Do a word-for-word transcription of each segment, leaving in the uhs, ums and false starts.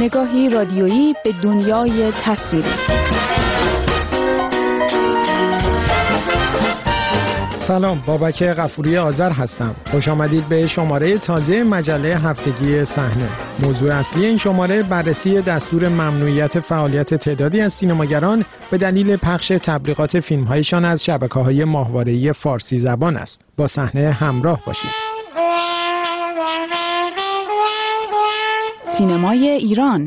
نگاهی رادیویی به دنیای تصویری. سلام، بابک غفوری آذر هستم. خوش آمدید به شماره تازه مجله هفتگی صحنه. موضوع اصلی این شماره بررسی دستور ممنوعیت فعالیت تعدادی از سینماگران به دلیل پخش تبلیغات فیلم‌هایشان از شبکه‌های ماهواره‌ای فارسی زبان است. با صحنه همراه باشید. سینمای ایران.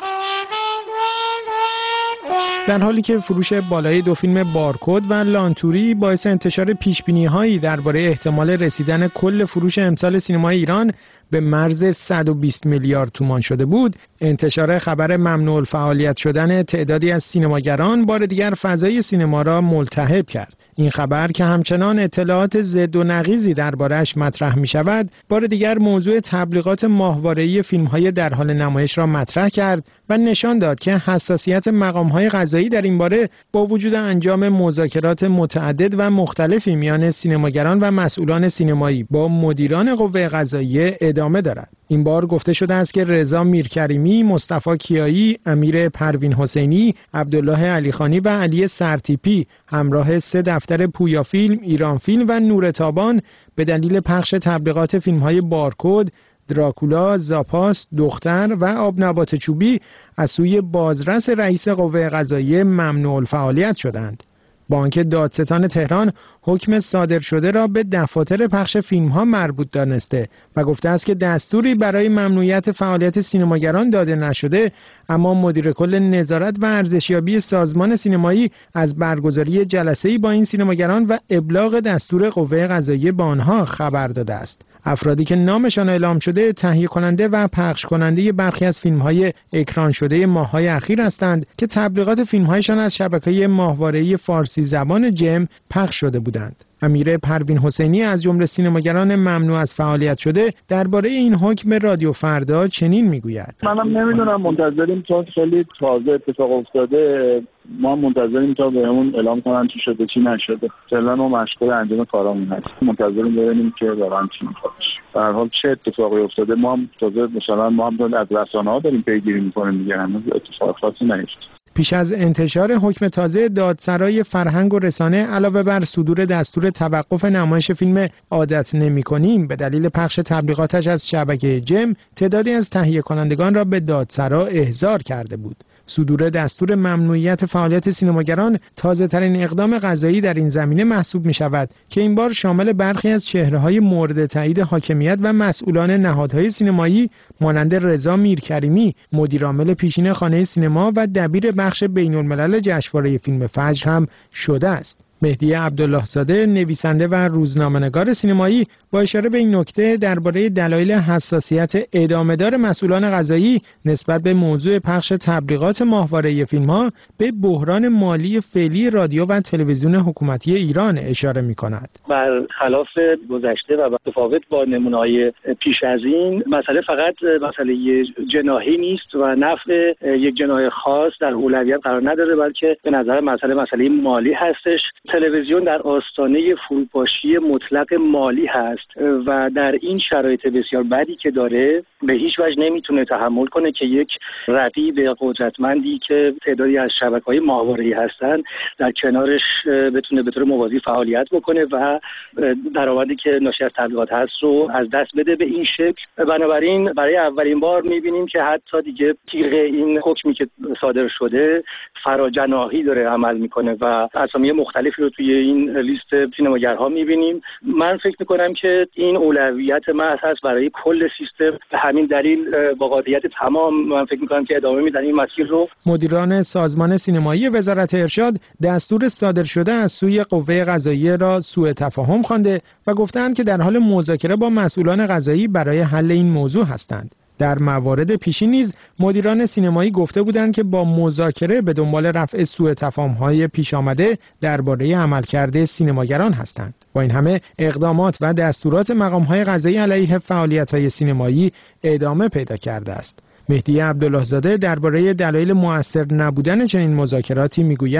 در حالی که فروش بالای دو فیلم بارکد و لانتوری باعث انتشار پیشبینی‌هایی درباره احتمال رسیدن کل فروش امسال سینمای ایران به مرز صد و بیست میلیارد تومان شده بود، انتشار خبر ممنوع الفعالیت شدن تعدادی از سینماگران بار دیگر فضای سینما را ملتهب کرد. این خبر که همچنان اطلاعات ضد و نقیضی درباره‌اش مطرح می‌شود، بار دیگر موضوع تبلیغات ماهواره‌ای فیلم‌های در حال نمایش را مطرح کرد و نشان داد که حساسیت مقام‌های قضایی در این باره با وجود انجام مذاکرات متعدد و مختلفی میان سینماگران و مسئولان سینمایی با مدیران قوه قضاییه ادامه دارد. این بار گفته شده است که رضا میرکریمی، مصطفی کیایی، امیر پروین حسینی، عبدالله علیخانی و علی سرتیپی همراه سه دفتر پویا فیلم، ایران فیلم و نور تابان به دلیل پخش تبلیغات فیلم‌های بارکد، دراکولا، زاپاس، دختر و آب نبات چوبی از سوی بازرس رئیس قوه قضاییه ممنوع الفعالیت شدند. بانک دادستان تهران حکم صادر شده را به دفاتر پخش فیلم‌ها مربوط دانسته و گفته است که دستوری برای ممنوعیت فعالیت سینماگران داده نشده، اما مدیر کل نظارت و ارزشیابی سازمان سینمایی از برگزاری جلسه‌ای با این سینماگران و ابلاغ دستور قوه قضاییه به آنها خبر داده است. افرادی که نامشان اعلام شده تهیه کننده و پخش کننده برخی از فیلم‌های اکران شده ماه‌های اخیر هستند که تبلیغات فیلم‌هایشان از شبکه‌های ماهواره‌ای فارسی زبان جم پخش شده بودند. امیر پروین حسینی از جمله سینماگران ممنوع از فعالیت شده درباره این حکم رادیو فردا چنین میگوید: منم نمیدونم، منتظریم تا خیلی تازه اتفاق افتاده، ما منتظریم تا بهمون اعلام کنن چی شده چی نشده. فعلا ما مشغول انجام کارامون هستیم، منتظریم ببینیم که واقعا چی میخواد. در هر حال چه اتفاقی افتاده ما هم تازه مثلا ما هم از رسانه‌ها داریم پیگیری میکنیم دیگه، هنوز اتفاق خاصی نیفتاده. پیش از انتشار حکم تازه، دادسرای فرهنگ و رسانه علاوه بر صدور دستور توقف نمایش فیلم عادت نمی‌کنیم به دلیل پخش تبلیغاتش از شبکه جم، تعدادی از تهیه کنندگان را به دادسرا احضار کرده بود. صدور دستور ممنوعیت فعالیت سینماگران تازه‌ترین اقدام قضایی در این زمینه محسوب می‌شود که این بار شامل برخی از چهره‌های مورد تایید حاکمیت و مسئولان نهادهای سینمایی مانند رضا میرکریمی، مدیرعامل پیشین خانه سینما و دبیر بخش بین‌الملل جشنواره فیلم فجر هم شده است. مهدی عبدالله زاده، نویسنده و روزنامه‌نگار سینمایی، با اشاره به این نکته درباره دلایل حساسیت ادامه‌دار مسئولان قضایی نسبت به موضوع پخش تبلیغات ماهواره‌ای فیلم‌ها به بحران مالی فعلی رادیو و تلویزیون حکومتی ایران اشاره می‌کند. برخلاف گذشته و متفاوت با نمونه‌های پیش از این، مسئله فقط مسئله جناحی نیست و نفع یک جناح خاص در اولویت قرار نداره، بلکه به نظر مسئله مسئله مالی هستش. تلویزیون در آستانه فروپاشی مطلق مالی هست و در این شرایط بسیار بدی که داره به هیچ وجه نمیتونه تحمل کنه که یک رقیب قدرتمندی که تعدادی از شبکه‌های ماهواره‌ای هستن در کنارش بتونه به طور موازی فعالیت بکنه و درآمدی که ناشی از تبلیغات هست رو از دست بده به این شکل. بنابراین برای اولین بار میبینیم که حتی دیگه تیغ این حکمی که صادر شده فراجناحی داره عمل میکنه و اسامی مختلفی رو توی این لیست سینماگرها میبینیم. من فکر میکنم که این اولویت محض هست برای کل سیستم، به همین دلیل با قاطعیت تمام من فکر میکنم که ادامه میدن این مسیر رو. مدیران سازمان سینمایی وزارت ارشاد دستور صادر شده از سوی قوه قضاییه را سوء تفاهم خوانده و گفتند که در حال مذاکره با مسئولان قضایی برای حل این موضوع هستند. در موارد پیشین نیز مدیران سینمایی گفته بودند که با مذاکره به دنبال رفع سوء تفاهم‌های پیش آمده درباره عملکرد سینماگران هستند. با این همه اقدامات و دستورات مقام‌های قضایی علیه فعالیت‌های سینمایی ادامه پیدا کرده است. مهدی عبدالله زاده درباره دلایل مؤثر نبودن چنین مذاکراتی میگوید: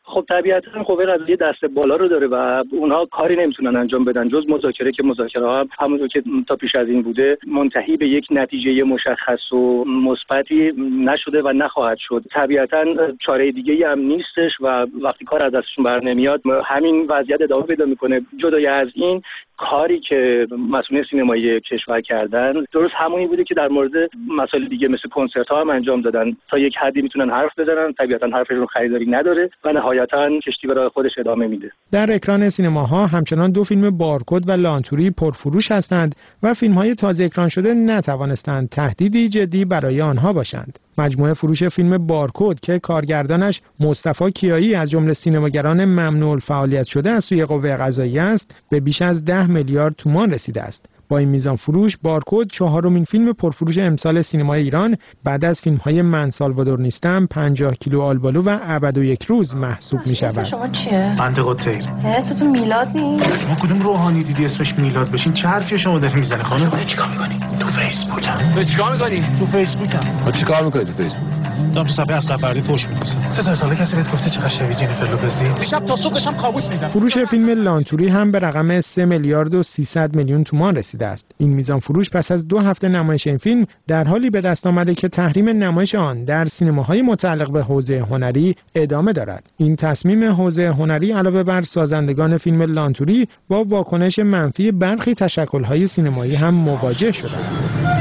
خب طبیعتاً قوه قضاییه دست بالا رو داره و اونها کاری نمیتونن انجام بدن جز مذاکره که مذاکره ها همونطور که تا پیش از این بوده منتهی به یک نتیجه مشخص و مثبتی نشده و نخواهد شد. طبیعتاً چاره دیگه‌ای هم نیستش و وقتی کار از دستشون بر نمیاد همین وضعیت ادامه پیدا میکنه. جدای از این کاری که مسئولین سینمایی کشور کردن درست همونی بوده که در مورد مسائل دیگه مثل کنسرت ها هم انجام دادن. تا یک حدی میتونن حرف بزنن، طبیعتاً حرفشون خریداری نداره و نهایتاً کشتی به راه خودش ادامه میده. در اکران سینماها همچنان دو فیلم بارکد و لانتوری پرفروش هستند و فیلم‌های تازه اکران شده نتوانستند تهدیدی جدی برای آنها باشند. مجموعه فروش فیلم بارکد که کارگردانش مصطفی کیایی از جمله سینماگران ممنوع الفعالیت شده از سوی قوه قضاییه است به بیش از ده میلیارد تومان رسیده است. با این میزان فروش بارکد چهارمین فیلم پرفروش امسال سینمای ایران بعد از فیلم‌های من سالوادور نیستم، پنجاه کیلو آلبالو و ابد و یک روز محسوب می‌شود. شما چیه؟ منطقه تیر. اسمتون میلاد نیست؟ شما کدوم روحانی دیدی اسمش میلاد بشین؟ چه حرفی شما داری میزنی خانم؟ تو چیکار می‌کنی؟ تو فیسبوکم. تو چیکار می‌کنی؟ تو فیسبوکم. تو چیکار می‌کنی تو فیسبوک؟ دارم تو صفحه اصلا فردی فوش می‌نویسم. سه سال کسی بهت گفته چقدر شبیه جنیفر لوپزی؟ شب تا صبح داشتم کابوس می‌دیدم. فروش فیلم لانتوری هم به رقم سه میلیارد و سیصد میلیون تومان رسیده است. این میزان فروش پس از دو هفته نمایش این فیلم در حالی به دست آمده که تحریم نمایش آن در سینماهای متعلق به حوزه هنری ادامه دارد. این تصمیم حوزه هنری علاوه بر سازندگان فیلم لانتوری با واکنش منفی برخی تشکل‌های سینمایی هم مواجه شده است.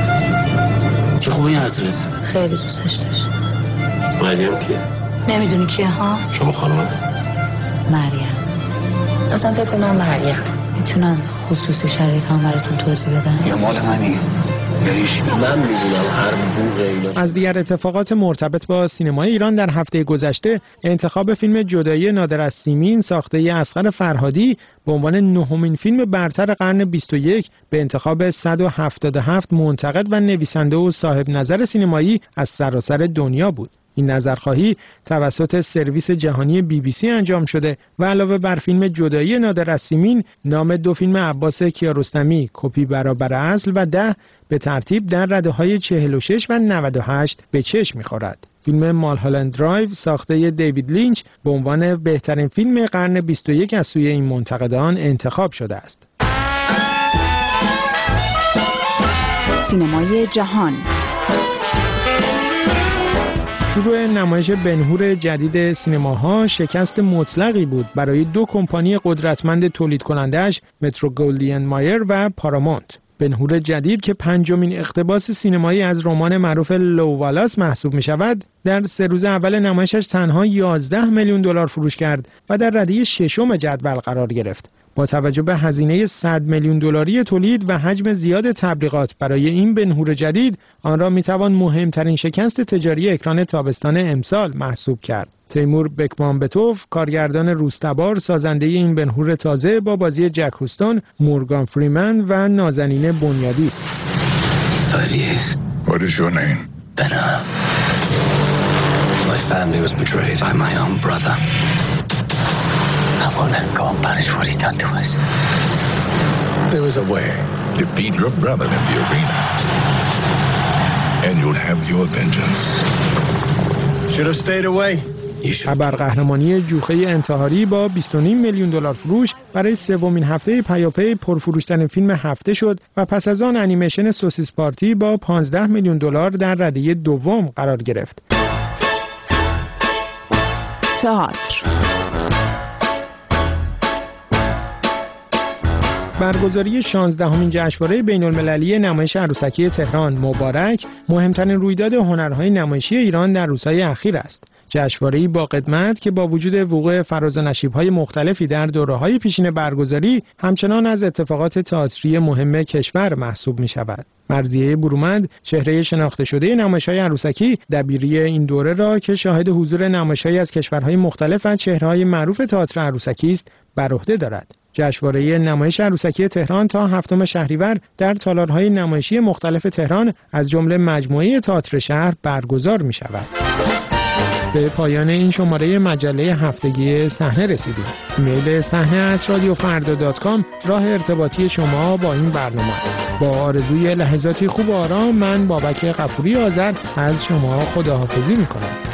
چه خوبی حضرت؟ خیلی دوستش داشت. مریم کیه؟ نمیدونی کیه ها؟ شما خانم؟ مریم. اصلا فکر کنم مریم. میتونم خصوص شرایط هم براتون توضیح بدم؟ یا مال منی؟ من میدونم هر بوق اینا. از دیگر اتفاقات مرتبط با سینمای ایران در هفته گذشته انتخاب فیلم جدایی نادر از سیمین ساخته اصغر فرهادی به عنوان نهمین فیلم برتر قرن بیست و یک به انتخاب صد و هفتاد و هفت منتقد و نویسنده و صاحب نظر سینمایی از سراسر دنیا بود. این نظرخواهی توسط سرویس جهانی بی بی سی انجام شده و علاوه بر فیلم جدایی نادر از سیمین نام دو فیلم عباس کیارستمی کپی برابر اصل و ده به ترتیب در رده‌های چهل و شش و نود و هشت به چشم می‌خورد. فیلم مالهالند درایو ساخته دیوید لینچ به عنوان بهترین فیلم قرن بیست و یک از سوی این منتقدان انتخاب شده است. سینمای جهان. شروع نمایش بن‌هور جدید سینماها شکست مطلقی بود برای دو کمپانی قدرتمند تولید کننده‌اش مترو گلدین مایر و پارامونت. بن‌هور جدید که پنجمین اقتباس سینمایی از رمان معروف لووالاس محسوب می‌شود، در سه روز اول نمایشش تنها یازده میلیون دلار فروش کرد و در رده ششم جدول قرار گرفت. با توجه به هزینه صد میلیون دلاری تولید و حجم زیاد تبلیغات برای این بن‌هور جدید، آن را میتوان مهمترین شکست تجاری اکران تابستان امسال محسوب کرد. تیمور بکمانبتوف، کارگردان روزتبار، سازنده این بن‌هور تازه با بازی جک هوستون، مورگان فریمن و نازنین بنیادی است. What is your name? Benna. My family was betrayed by my own brother. I won't let him go unpunished for what he's done to us. There is a way. Defeat your brother in the arena, and you'll have your vengeance. Should have stayed away. ابرقهرمانی جوخه انتحاری با بیست و نیم میلیون دلار فروش برای سومین هفته پیاپی پرفروشترین فیلم هفته شد و پس از آن انیمیشن سوسیس پارتی با پانزده میلیون دلار در رده دوم قرار گرفت. تئاتر. برگزاری شانزدهمین جشنواره بین‌المللی نمایش عروسکی تهران مبارک مهمترین رویداد هنرهای نمایشی ایران در روزهای اخیر است. جشنواره‌ای با قدمت که با وجود وقوع فراز و نشیب‌های مختلفی در دوره‌های پیشین برگزاری همچنان از اتفاقات تئاتری مهم کشور محسوب می‌شود. مرضیه برومند، چهره شناخته شده نمایش‌های عروسکی، دبیری این دوره را که شاهد حضور نمایش‌هایی از کشورهای مختلف و چهره‌های معروف تئاتر عروسکی است، بر عهده دارد. جشنواره نمایش عروسکی تهران تا هفتم شهریور در تالارهای نمایشی مختلف تهران از جمله مجموعه تئاتر شهر برگزار می‌شود. به پایان این شماره مجله هفتگی صحنه رسیدیم. ایمیل صحنه ات رادیو فردا دات کام راه ارتباطی شما با این برنامه است. با آرزوی لحظاتی خوب و آرام، من بابک غفوری آذر از شما خداحافظی می‌کنم.